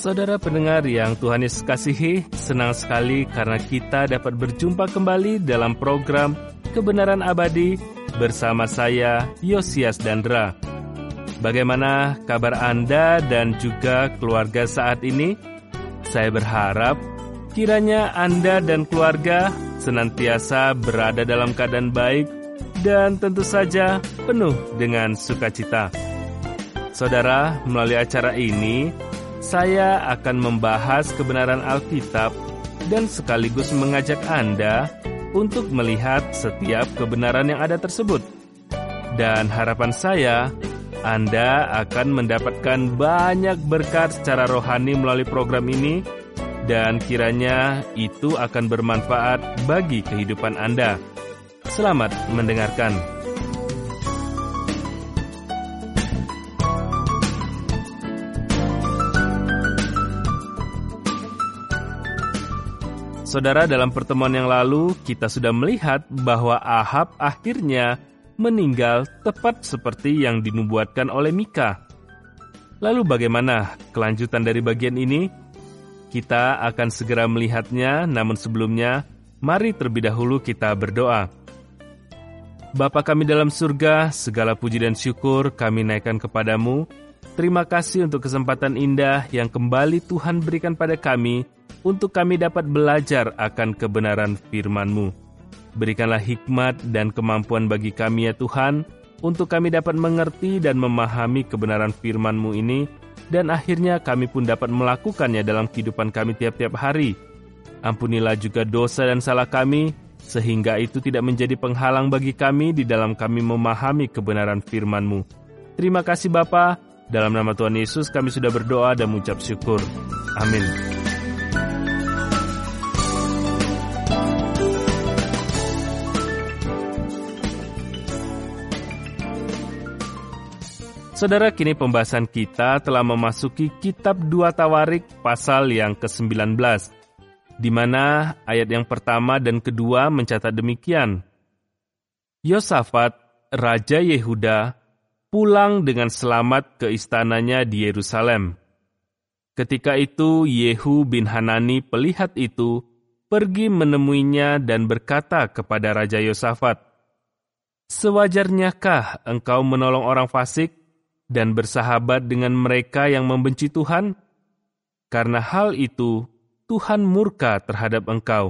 Saudara pendengar yang Tuhan Yesus kasihi, senang sekali karena kita dapat berjumpa kembali dalam program Kebenaran Abadi bersama saya, Yosias Dandra. Bagaimana kabar Anda dan juga keluarga saat ini? Saya berharap kiranya Anda dan keluarga senantiasa berada dalam keadaan baik dan tentu saja penuh dengan sukacita. Saudara, melalui acara ini, saya akan membahas kebenaran Alkitab dan sekaligus mengajak Anda untuk melihat setiap kebenaran yang ada tersebut. Dan harapan saya, Anda akan mendapatkan banyak berkat secara rohani melalui program ini, dan kiranya itu akan bermanfaat bagi kehidupan Anda. Selamat mendengarkan. Saudara, dalam pertemuan yang lalu, kita sudah melihat bahwa Ahab akhirnya meninggal tepat seperti yang dinubuatkan oleh Mika. Lalu bagaimana kelanjutan dari bagian ini? Kita akan segera melihatnya, namun sebelumnya, mari terlebih dahulu kita berdoa. Bapa kami dalam surga, segala puji dan syukur kami naikkan kepadamu. Terima kasih untuk kesempatan indah yang kembali Tuhan berikan pada kami, untuk kami dapat belajar akan kebenaran firman-Mu. Berikanlah hikmat dan kemampuan bagi kami ya Tuhan, untuk kami dapat mengerti dan memahami kebenaran firman-Mu ini, dan akhirnya kami pun dapat melakukannya dalam kehidupan kami tiap-tiap hari. Ampunilah juga dosa dan salah kami, sehingga itu tidak menjadi penghalang bagi kami di dalam kami memahami kebenaran firman-Mu. Terima kasih Bapa, dalam nama Tuhan Yesus kami sudah berdoa dan mengucap syukur. Amin. Saudara, kini pembahasan kita telah memasuki kitab 2 Tawarik pasal yang ke-19, di mana ayat yang pertama dan kedua mencatat demikian. Yosafat, Raja Yehuda, pulang dengan selamat ke istananya di Yerusalem. Ketika itu Yehu bin Hanani pelihat itu pergi menemuinya dan berkata kepada Raja Yosafat, "Sewajarnyakah engkau menolong orang fasik dan bersahabat dengan mereka yang membenci Tuhan? Karena hal itu, Tuhan murka terhadap engkau."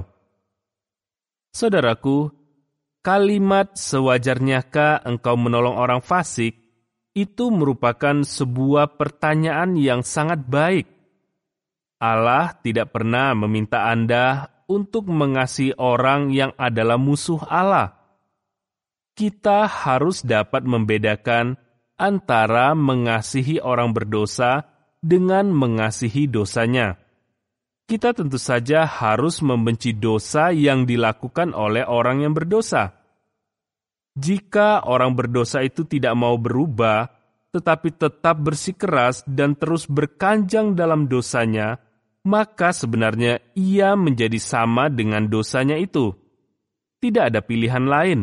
Saudaraku, kalimat "sewajarnyakah engkau menolong orang fasik" itu merupakan sebuah pertanyaan yang sangat baik. Allah tidak pernah meminta Anda untuk mengasihi orang yang adalah musuh Allah. Kita harus dapat membedakan antara mengasihi orang berdosa dengan mengasihi dosanya. Kita tentu saja harus membenci dosa yang dilakukan oleh orang yang berdosa. Jika orang berdosa itu tidak mau berubah, tetapi tetap bersikeras dan terus berkanjang dalam dosanya, maka sebenarnya ia menjadi sama dengan dosanya itu. Tidak ada pilihan lain.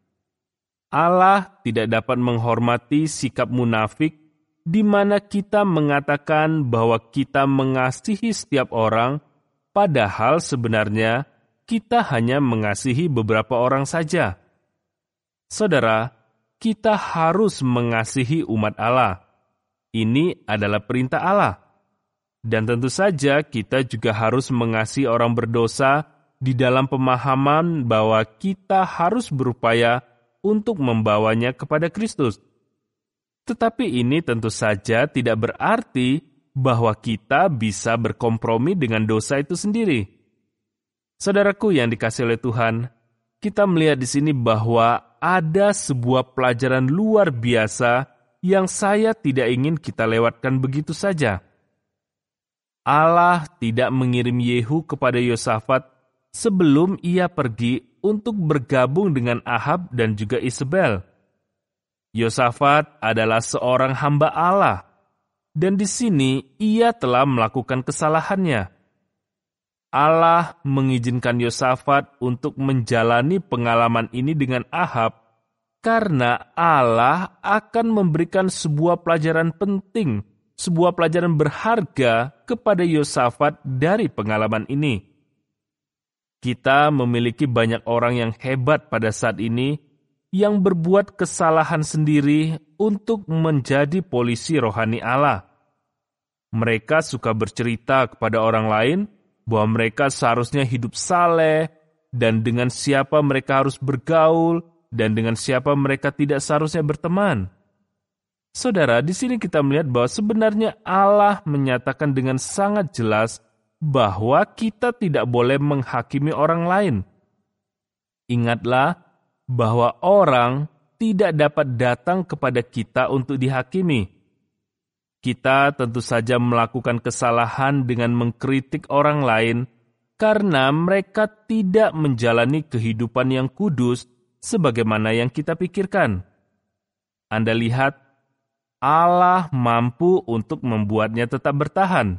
Allah tidak dapat menghormati sikap munafik di mana kita mengatakan bahwa kita mengasihi setiap orang, padahal sebenarnya kita hanya mengasihi beberapa orang saja. Saudara, kita harus mengasihi umat Allah. Ini adalah perintah Allah. Dan tentu saja kita juga harus mengasihi orang berdosa di dalam pemahaman bahwa kita harus berupaya untuk membawanya kepada Kristus. Tetapi ini tentu saja tidak berarti bahwa kita bisa berkompromi dengan dosa itu sendiri. Saudaraku yang dikasihi oleh Tuhan, kita melihat di sini bahwa ada sebuah pelajaran luar biasa yang saya tidak ingin kita lewatkan begitu saja. Allah tidak mengirim Yehu kepada Yosafat sebelum ia pergi untuk bergabung dengan Ahab dan juga Isabel. Yosafat adalah seorang hamba Allah, dan di sini ia telah melakukan kesalahannya. Allah mengizinkan Yosafat untuk menjalani pengalaman ini dengan Ahab, karena Allah akan memberikan sebuah pelajaran penting sebuah pelajaran berharga kepada Yosafat dari pengalaman ini. Kita memiliki banyak orang yang hebat pada saat ini yang berbuat kesalahan sendiri untuk menjadi polisi rohani Allah. Mereka suka bercerita kepada orang lain bahwa mereka seharusnya hidup saleh dan dengan siapa mereka harus bergaul dan dengan siapa mereka tidak seharusnya berteman. Saudara, di sini kita melihat bahwa sebenarnya Allah menyatakan dengan sangat jelas bahwa kita tidak boleh menghakimi orang lain. Ingatlah bahwa orang tidak dapat datang kepada kita untuk dihakimi. Kita tentu saja melakukan kesalahan dengan mengkritik orang lain karena mereka tidak menjalani kehidupan yang kudus sebagaimana yang kita pikirkan. Anda lihat, Allah mampu untuk membuatnya tetap bertahan.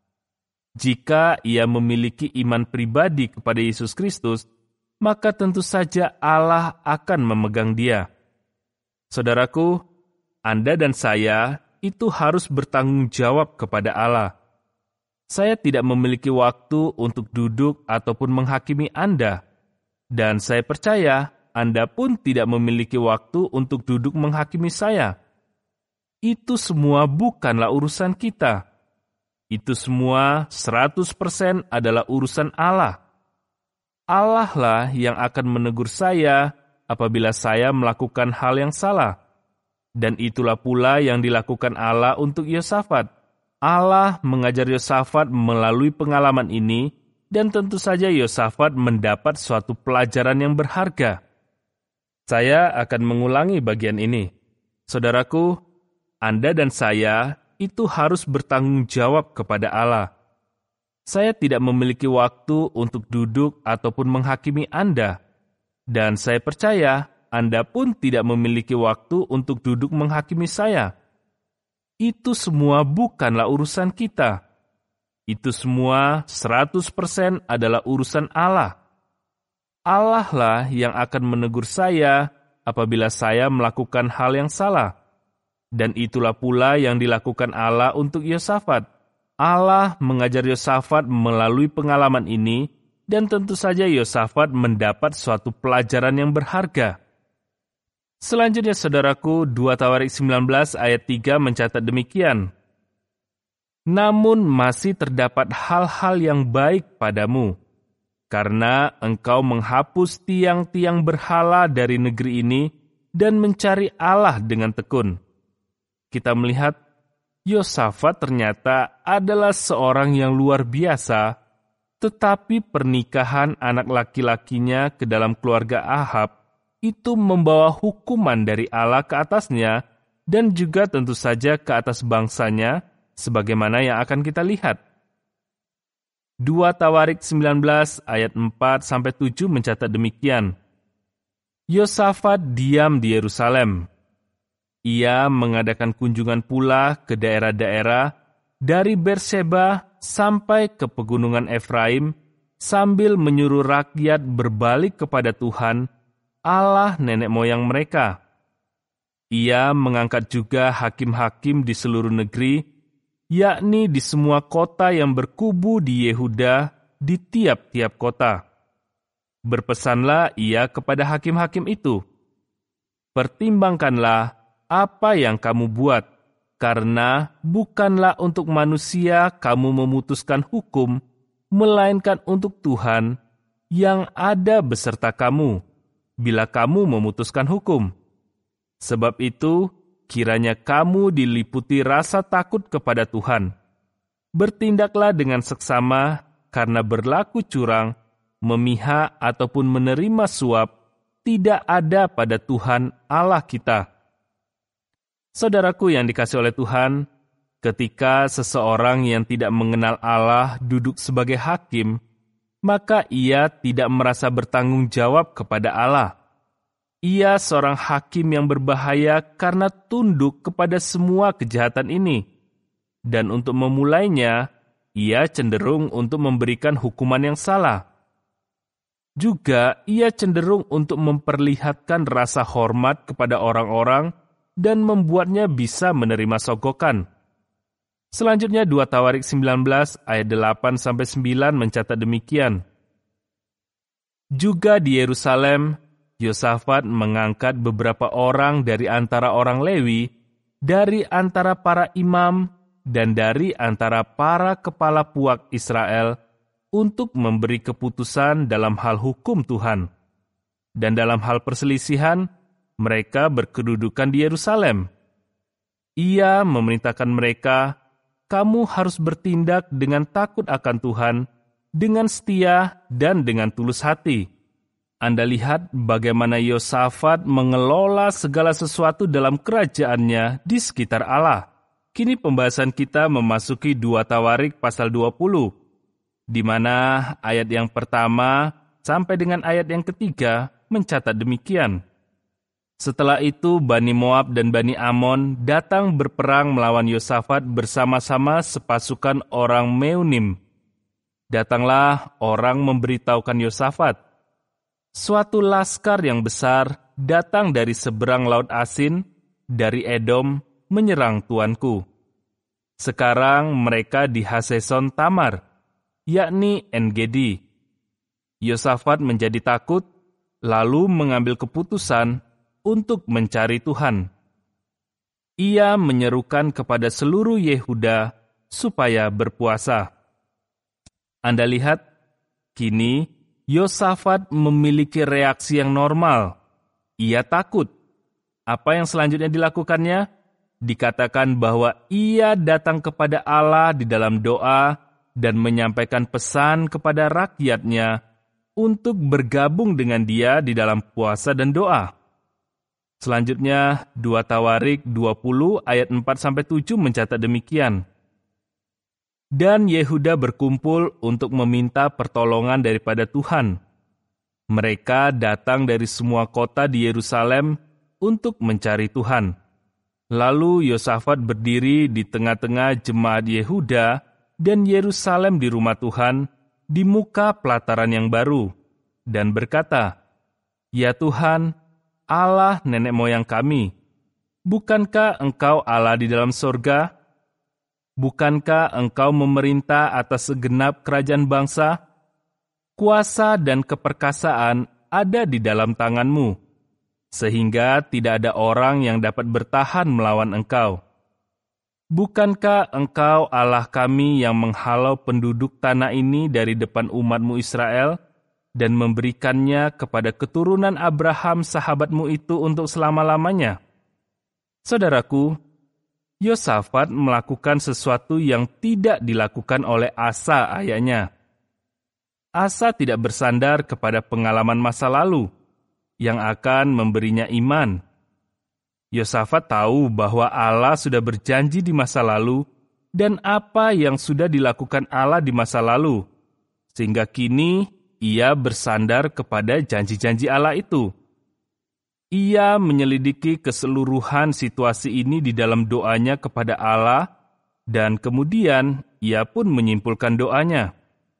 Jika ia memiliki iman pribadi kepada Yesus Kristus, maka tentu saja Allah akan memegang dia. Saudaraku, Anda dan saya itu harus bertanggung jawab kepada Allah. Saya tidak memiliki waktu untuk duduk ataupun menghakimi Anda, dan saya percaya Anda pun tidak memiliki waktu untuk duduk menghakimi saya. Itu semua bukanlah urusan kita. Itu semua 100% adalah urusan Allah. Allah lah yang akan menegur saya apabila saya melakukan hal yang salah. Dan itulah pula yang dilakukan Allah untuk Yosafat. Allah mengajar Yosafat melalui pengalaman ini, dan tentu saja Yosafat mendapat suatu pelajaran yang berharga. Saya akan mengulangi bagian ini. Saudaraku, Anda dan saya itu harus bertanggung jawab kepada Allah. Saya tidak memiliki waktu untuk duduk ataupun menghakimi Anda, dan saya percaya Anda pun tidak memiliki waktu untuk duduk menghakimi saya. Itu semua bukanlah urusan kita. Itu semua 100% adalah urusan Allah. Allah lah yang akan menegur saya apabila saya melakukan hal yang salah. Dan itulah pula yang dilakukan Allah untuk Yosafat. Allah mengajar Yosafat melalui pengalaman ini, dan tentu saja Yosafat mendapat suatu pelajaran yang berharga. Selanjutnya, saudaraku, 2 Tawarik 19 ayat 3 mencatat demikian. Namun masih terdapat hal-hal yang baik padamu, karena engkau menghapus tiang-tiang berhala dari negeri ini dan mencari Allah dengan tekun. Kita melihat Yosafat ternyata adalah seorang yang luar biasa, tetapi pernikahan anak laki-lakinya ke dalam keluarga Ahab itu membawa hukuman dari Allah ke atasnya dan juga tentu saja ke atas bangsanya, sebagaimana yang akan kita lihat. 2 Tawarik 19 ayat 4-7 mencatat demikian. Yosafat diam di Yerusalem. Ia mengadakan kunjungan pula ke daerah-daerah dari Berseba sampai ke pegunungan Efraim sambil menyuruh rakyat berbalik kepada Tuhan, Allah nenek moyang mereka. Ia mengangkat juga hakim-hakim di seluruh negeri, yakni di semua kota yang berkubu di Yehuda, di tiap-tiap kota. Berpesanlah ia kepada hakim-hakim itu, pertimbangkanlah apa yang kamu buat, karena bukanlah untuk manusia kamu memutuskan hukum, melainkan untuk Tuhan yang ada beserta kamu, bila kamu memutuskan hukum. Sebab itu, kiranya kamu diliputi rasa takut kepada Tuhan. Bertindaklah dengan seksama, karena berlaku curang, memihak ataupun menerima suap, tidak ada pada Tuhan Allah kita. Saudaraku yang dikasihi oleh Tuhan, ketika seseorang yang tidak mengenal Allah duduk sebagai hakim, maka ia tidak merasa bertanggung jawab kepada Allah. Ia seorang hakim yang berbahaya karena tunduk kepada semua kejahatan ini. Dan untuk memulainya, ia cenderung untuk memberikan hukuman yang salah. Juga ia cenderung untuk memperlihatkan rasa hormat kepada orang-orang dan membuatnya bisa menerima sogokan. Selanjutnya 2 Tawarik 19 ayat 8-9 mencatat demikian. Juga di Yerusalem, Yosafat mengangkat beberapa orang dari antara orang Lewi, dari antara para imam, dan dari antara para kepala puak Israel untuk memberi keputusan dalam hal hukum Tuhan. Dan dalam hal perselisihan, mereka berkedudukan di Yerusalem. Ia memerintahkan mereka, kamu harus bertindak dengan takut akan Tuhan, dengan setia dan dengan tulus hati. Anda lihat bagaimana Yosafat mengelola segala sesuatu dalam kerajaannya di sekitar Allah. Kini pembahasan kita memasuki 2 Tawarik pasal 20, di mana ayat yang pertama sampai dengan ayat yang ketiga mencatat demikian. Setelah itu Bani Moab dan Bani Amon datang berperang melawan Yosafat bersama-sama sepasukan orang Meunim. Datanglah orang memberitahukan Yosafat, suatu laskar yang besar datang dari seberang laut Asin, dari Edom, menyerang tuanku. Sekarang mereka di Haseson Tamar, yakni En-Gedi. Yosafat menjadi takut, lalu mengambil keputusan untuk mencari Tuhan. Ia menyerukan kepada seluruh Yehuda supaya berpuasa. Anda lihat, kini Yosafat memiliki reaksi yang normal. Ia takut. Apa yang selanjutnya dilakukannya? Dikatakan bahwa ia datang kepada Allah di dalam doa dan menyampaikan pesan kepada rakyatnya untuk bergabung dengan dia di dalam puasa dan doa. Selanjutnya, 2 Tawarik 20 ayat 4-7 mencatat demikian. Dan Yehuda berkumpul untuk meminta pertolongan daripada Tuhan. Mereka datang dari semua kota di Yerusalem untuk mencari Tuhan. Lalu Yosafat berdiri di tengah-tengah jemaat Yehuda dan Yerusalem di rumah Tuhan, di muka pelataran yang baru, dan berkata, "Ya Tuhan, Allah nenek moyang kami, bukankah Engkau Allah di dalam sorga? Bukankah Engkau memerintah atas segenap kerajaan bangsa? Kuasa dan keperkasaan ada di dalam tangan-Mu, sehingga tidak ada orang yang dapat bertahan melawan Engkau. Bukankah Engkau Allah kami yang menghalau penduduk tanah ini dari depan umat-Mu Israel dan memberikannya kepada keturunan Abraham sahabat-Mu itu untuk selama-lamanya?" Saudaraku, Yosafat melakukan sesuatu yang tidak dilakukan oleh Asa ayahnya. Asa tidak bersandar kepada pengalaman masa lalu yang akan memberinya iman. Yosafat tahu bahwa Allah sudah berjanji di masa lalu dan apa yang sudah dilakukan Allah di masa lalu, sehingga kini ia bersandar kepada janji-janji Allah itu. Ia menyelidiki keseluruhan situasi ini di dalam doanya kepada Allah, dan kemudian ia pun menyimpulkan doanya.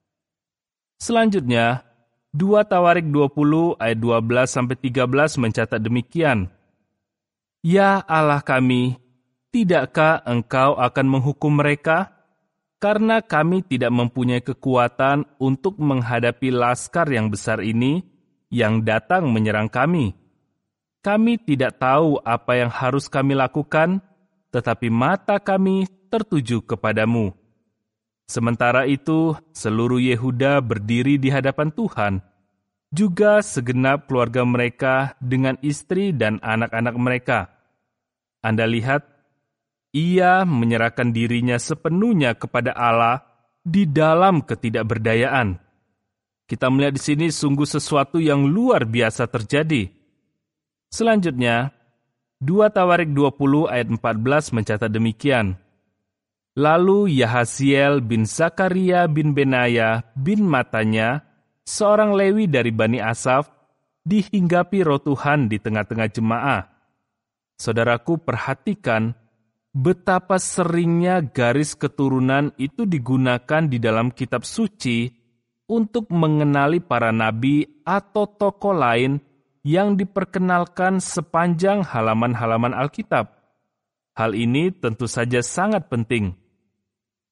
Selanjutnya, 2 Tawarik 20 ayat 12-13 mencatat demikian. "Ya Allah kami, tidakkah Engkau akan menghukum mereka? Karena kami tidak mempunyai kekuatan untuk menghadapi laskar yang besar ini yang datang menyerang kami. Kami tidak tahu apa yang harus kami lakukan, tetapi mata kami tertuju kepadamu." Sementara itu, seluruh Yehuda berdiri di hadapan Tuhan, juga segenap keluarga mereka dengan istri dan anak-anak mereka. Anda lihat, ia menyerahkan dirinya sepenuhnya kepada Allah di dalam ketidakberdayaan. Kita melihat di sini sungguh sesuatu yang luar biasa terjadi. Selanjutnya, 2 Tawarik 20 ayat 14 mencatat demikian. "Lalu Yahasiel bin Zakaria bin Benaya bin Matanya, seorang Lewi dari Bani Asaf, dihinggapi roh Tuhan di tengah-tengah jemaah." Saudaraku, perhatikan betapa seringnya garis keturunan itu digunakan di dalam kitab suci untuk mengenali para nabi atau tokoh lain yang diperkenalkan sepanjang halaman-halaman Alkitab. Hal ini tentu saja sangat penting.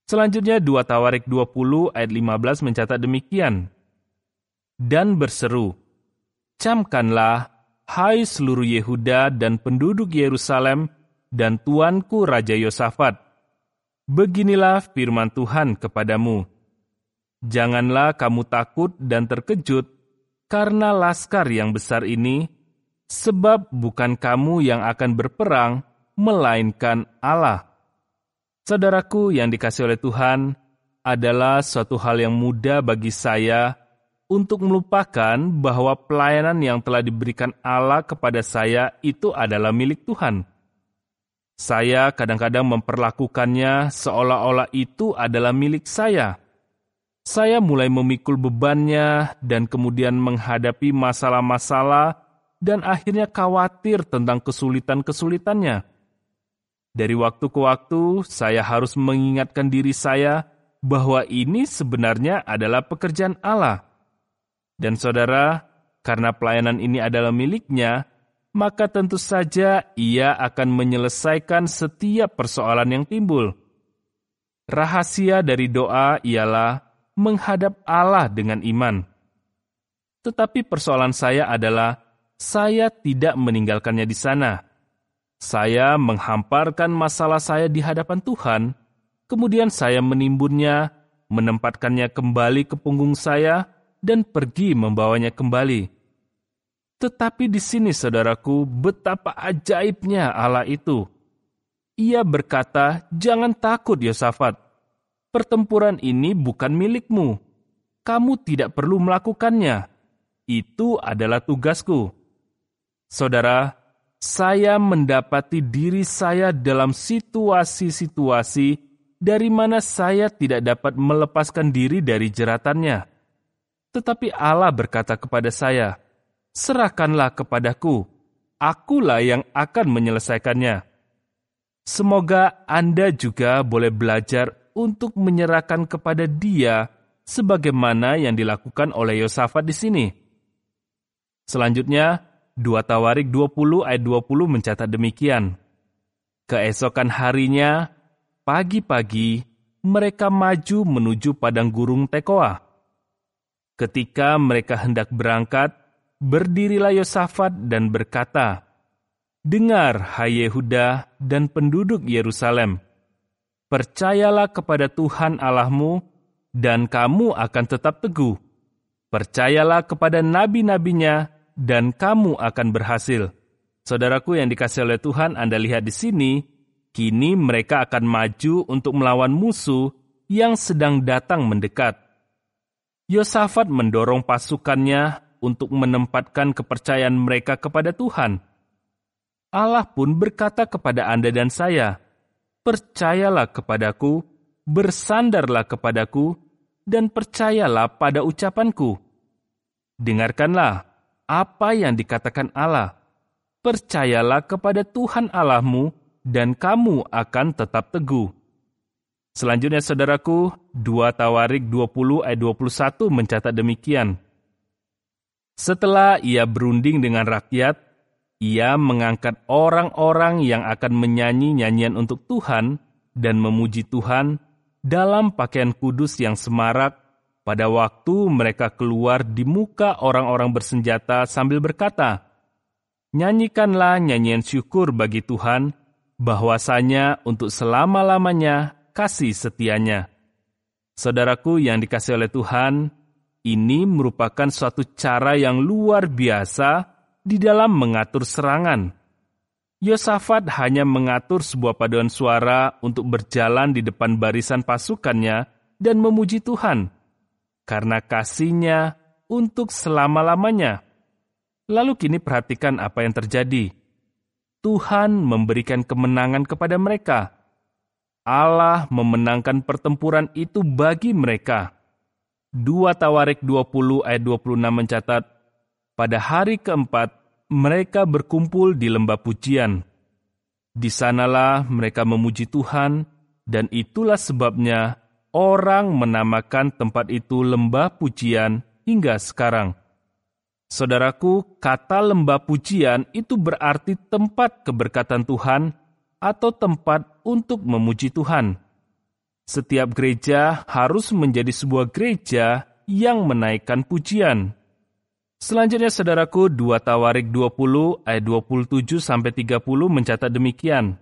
Selanjutnya 2 Tawarik 20 ayat 15 mencatat demikian. Dan berseru, "Camkanlah, hai seluruh Yehuda dan penduduk Yerusalem dan tuanku Raja Yosafat. Beginilah firman Tuhan kepadamu. Janganlah kamu takut dan terkejut karena laskar yang besar ini, sebab bukan kamu yang akan berperang, melainkan Allah." Saudaraku yang dikasihi oleh Tuhan, adalah suatu hal yang mudah bagi saya untuk melupakan bahwa pelayanan yang telah diberikan Allah kepada saya itu adalah milik Tuhan. Saya kadang-kadang memperlakukannya seolah-olah itu adalah milik saya. Saya mulai memikul bebannya dan kemudian menghadapi masalah-masalah dan akhirnya khawatir tentang kesulitan-kesulitannya. Dari waktu ke waktu, saya harus mengingatkan diri saya bahwa ini sebenarnya adalah pekerjaan Allah. Dan saudara, karena pelayanan ini adalah miliknya, maka tentu saja ia akan menyelesaikan setiap persoalan yang timbul. Rahasia dari doa ialah menghadap Allah dengan iman. Tetapi persoalan saya adalah, saya tidak meninggalkannya di sana. Saya menghamparkan masalah saya di hadapan Tuhan, kemudian saya menimbunnya, menempatkannya kembali ke punggung saya, dan pergi membawanya kembali. Tetapi di sini, saudaraku, betapa ajaibnya Allah itu. Ia berkata, "Jangan takut, Yosafat. Pertempuran ini bukan milikmu. Kamu tidak perlu melakukannya. Itu adalah tugasku." Saudara, saya mendapati diri saya dalam situasi-situasi dari mana saya tidak dapat melepaskan diri dari jeratannya. Tetapi Allah berkata kepada saya, "Serahkanlah kepadaku, akulah yang akan menyelesaikannya." Semoga Anda juga boleh belajar untuk menyerahkan kepada Dia sebagaimana yang dilakukan oleh Yosafat di sini. Selanjutnya, 2 Tawarik 20 ayat 20 mencatat demikian. Keesokan harinya, pagi-pagi, mereka maju menuju padang gurung Tekoa. Ketika mereka hendak berangkat, berdirilah Yosafat dan berkata, "Dengar, hai Yehuda dan penduduk Yerusalem, percayalah kepada Tuhan Allahmu, dan kamu akan tetap teguh. Percayalah kepada nabi-nabinya, dan kamu akan berhasil." Saudaraku yang dikasihi oleh Tuhan, Anda lihat di sini, kini mereka akan maju untuk melawan musuh yang sedang datang mendekat. Yosafat mendorong pasukannya untuk menempatkan kepercayaan mereka kepada Tuhan. Allah pun berkata kepada Anda dan saya, "Percayalah kepadaku, bersandarlah kepadaku, dan percayalah pada ucapanku." Dengarkanlah apa yang dikatakan Allah. Percayalah kepada Tuhan Allahmu, dan kamu akan tetap teguh. Selanjutnya, saudaraku, 2 Tawarik 20 ayat 21 mencatat demikian. Setelah ia berunding dengan rakyat, ia mengangkat orang-orang yang akan menyanyi nyanyian untuk Tuhan dan memuji Tuhan dalam pakaian kudus yang semarak pada waktu mereka keluar di muka orang-orang bersenjata sambil berkata, "Nyanyikanlah nyanyian syukur bagi Tuhan, bahwasanya untuk selama-lamanya kasih setianya." Saudaraku yang dikasihi oleh Tuhan, ini merupakan suatu cara yang luar biasa di dalam mengatur serangan. Yosafat hanya mengatur sebuah paduan suara untuk berjalan di depan barisan pasukannya dan memuji Tuhan, karena kasih-Nya untuk selama-lamanya. Lalu kini perhatikan apa yang terjadi. Tuhan memberikan kemenangan kepada mereka. Allah memenangkan pertempuran itu bagi mereka. 2 Tawarik 20 ayat 26 mencatat, pada hari keempat mereka berkumpul di lembah pujian. Di sanalah mereka memuji Tuhan, dan itulah sebabnya orang menamakan tempat itu lembah pujian hingga sekarang. Saudaraku, kata lembah pujian itu berarti tempat keberkatan Tuhan atau tempat untuk memuji Tuhan. Setiap gereja harus menjadi sebuah gereja yang menaikkan pujian. Selanjutnya saudaraku, 2 Tawarik 20 ayat 27-30 mencatat demikian.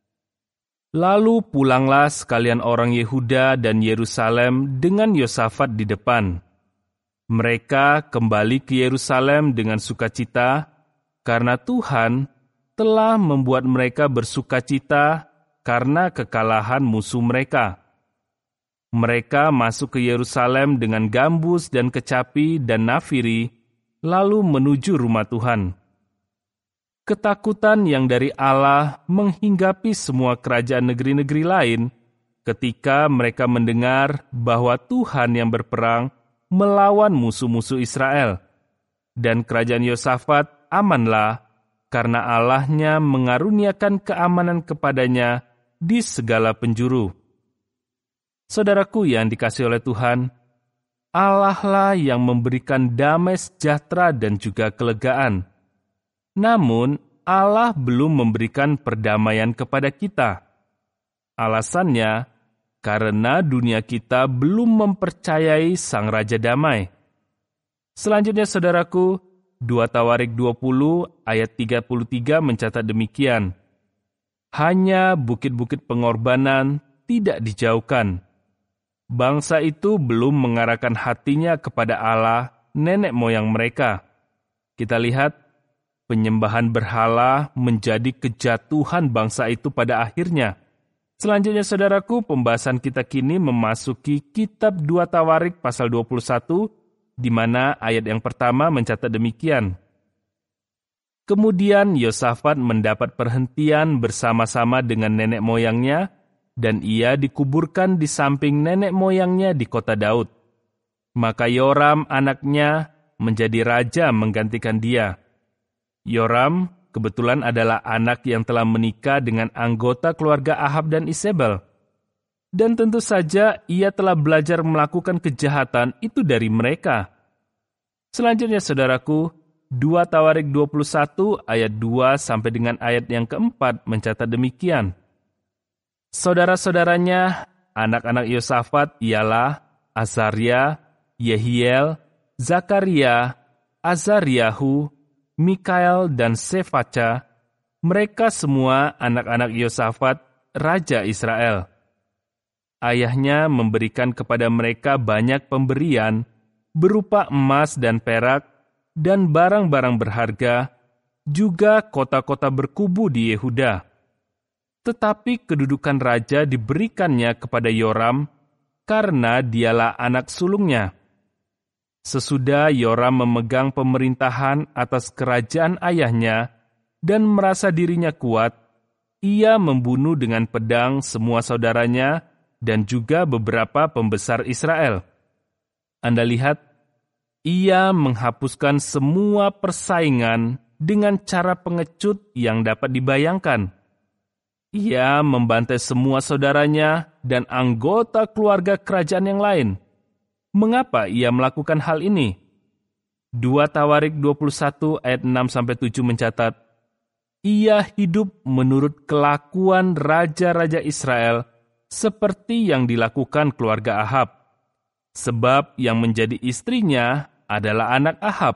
Lalu pulanglah sekalian orang Yehuda dan Yerusalem dengan Yosafat di depan. Mereka kembali ke Yerusalem dengan sukacita, karena Tuhan telah membuat mereka bersukacita karena kekalahan musuh mereka. Mereka masuk ke Yerusalem dengan gambus dan kecapi dan nafiri, lalu menuju rumah Tuhan. Ketakutan yang dari Allah menghinggapi semua kerajaan negeri-negeri lain ketika mereka mendengar bahwa Tuhan yang berperang melawan musuh-musuh Israel. Dan kerajaan Yosafat amanlah, karena Allahnya mengaruniakan keamanan kepadanya di segala penjuru. Saudaraku yang dikasihi oleh Tuhan, Allah lah yang memberikan damai sejahtera dan juga kelegaan. Namun, Allah belum memberikan perdamaian kepada kita. Alasannya, karena dunia kita belum mempercayai Sang Raja Damai. Selanjutnya, saudaraku, 2 Tawarik 20 ayat 33 mencatat demikian. Hanya bukit-bukit pengorbanan tidak dijauhkan. Bangsa itu belum mengarahkan hatinya kepada Allah, nenek moyang mereka. Kita lihat, penyembahan berhala menjadi kejatuhan bangsa itu pada akhirnya. Selanjutnya, saudaraku, pembahasan kita kini memasuki kitab 2 Tawarik pasal 21, di mana ayat yang pertama mencatat demikian. Kemudian Yosafat mendapat perhentian bersama-sama dengan nenek moyangnya, dan ia dikuburkan di samping nenek moyangnya di kota Daud. Maka Yoram anaknya menjadi raja menggantikan dia. Yoram kebetulan adalah anak yang telah menikah dengan anggota keluarga Ahab dan Isabel. Dan tentu saja ia telah belajar melakukan kejahatan itu dari mereka. Selanjutnya saudaraku, 2 Tawarik 21 ayat 2 sampai dengan ayat yang keempat mencatat demikian. Saudara-saudaranya, anak-anak Yosafat ialah Azaria, Yehiel, Zakaria, Azariahu, Mikael, dan Sefaca. Mereka semua anak-anak Yosafat, Raja Israel. Ayahnya memberikan kepada mereka banyak pemberian, berupa emas dan perak, dan barang-barang berharga, juga kota-kota berkubu di Yehuda. Tetapi kedudukan raja diberikannya kepada Yoram, karena dialah anak sulungnya. Sesudah Yoram memegang pemerintahan atas kerajaan ayahnya dan merasa dirinya kuat, ia membunuh dengan pedang semua saudaranya dan juga beberapa pembesar Israel. Anda lihat, ia menghapuskan semua persaingan dengan cara pengecut yang dapat dibayangkan. Ia membantai semua saudaranya dan anggota keluarga kerajaan yang lain. Mengapa ia melakukan hal ini? 2 Tawarik 21 ayat 6-7 mencatat, ia hidup menurut kelakuan raja-raja Israel seperti yang dilakukan keluarga Ahab, sebab yang menjadi istrinya adalah anak Ahab.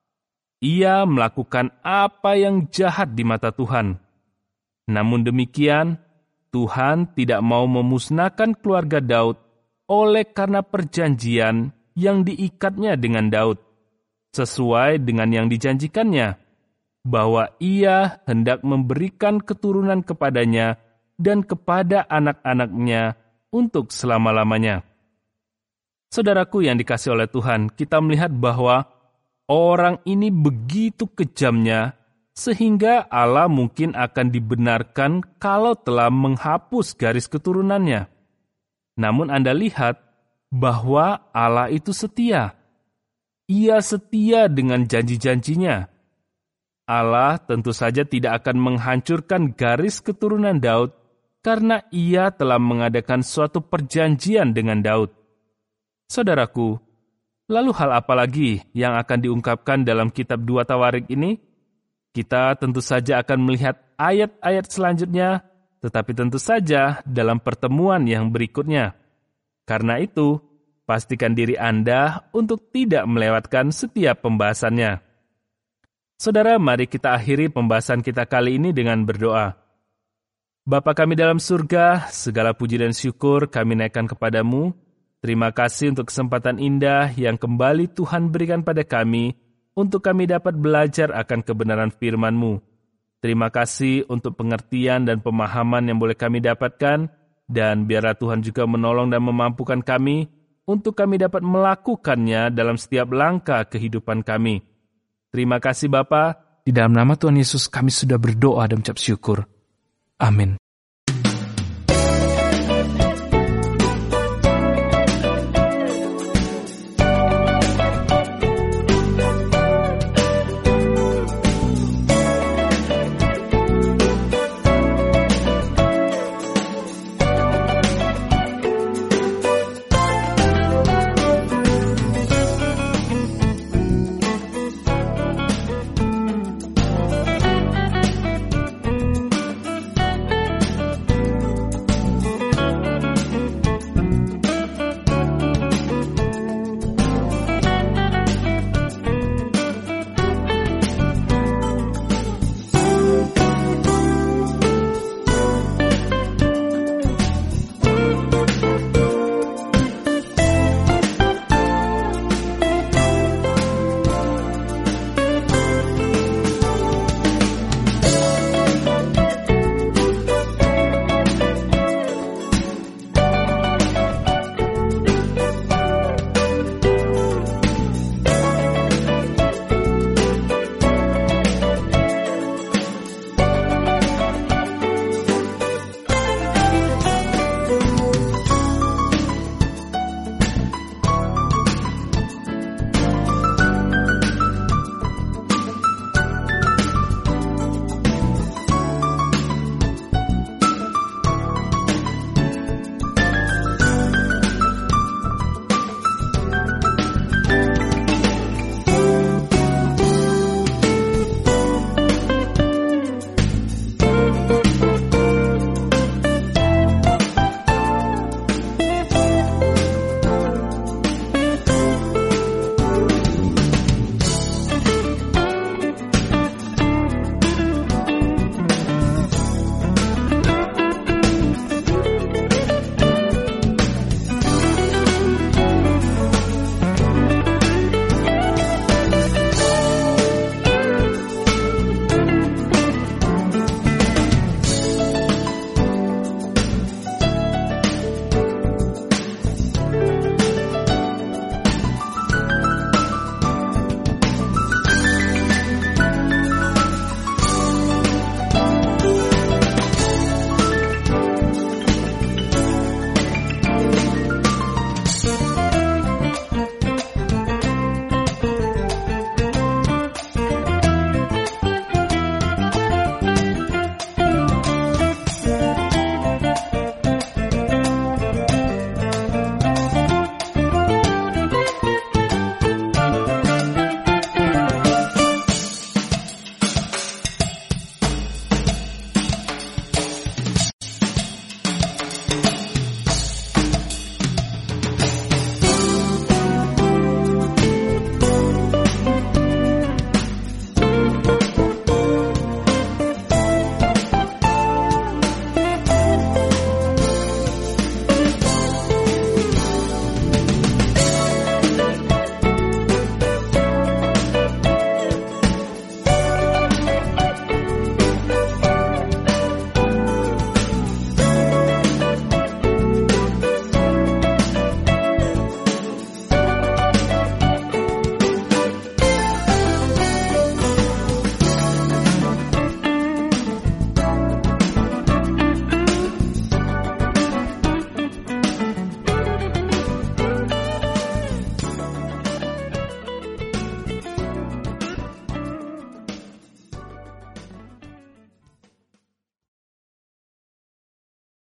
Ia melakukan apa yang jahat di mata Tuhan. Namun demikian, Tuhan tidak mau memusnahkan keluarga Daud oleh karena perjanjian yang diikatnya dengan Daud, sesuai dengan yang dijanjikannya, bahwa ia hendak memberikan keturunan kepadanya dan kepada anak-anaknya untuk selama-lamanya. Saudaraku yang dikasihi oleh Tuhan, kita melihat bahwa orang ini begitu kejamnya, sehingga Allah mungkin akan dibenarkan kalau telah menghapus garis keturunannya. Namun Anda lihat bahwa Allah itu setia. Ia setia dengan janji-janjinya. Allah tentu saja tidak akan menghancurkan garis keturunan Daud karena ia telah mengadakan suatu perjanjian dengan Daud. Saudaraku, lalu hal apa lagi yang akan diungkapkan dalam kitab 2 Tawarik ini? Kita tentu saja akan melihat ayat-ayat selanjutnya tetapi tentu saja dalam pertemuan yang berikutnya. Karena itu, pastikan diri Anda untuk tidak melewatkan setiap pembahasannya. Saudara, mari kita akhiri pembahasan kita kali ini dengan berdoa. Bapa kami dalam surga, segala puji dan syukur kami naikkan kepadamu. Terima kasih untuk kesempatan indah yang kembali Tuhan berikan pada kami, untuk kami dapat belajar akan kebenaran firman-Mu. Terima kasih untuk pengertian dan pemahaman yang boleh kami dapatkan, dan biarlah Tuhan juga menolong dan memampukan kami, untuk kami dapat melakukannya dalam setiap langkah kehidupan kami. Terima kasih Bapa, di dalam nama Tuhan Yesus kami sudah berdoa dan mengucap syukur. Amin.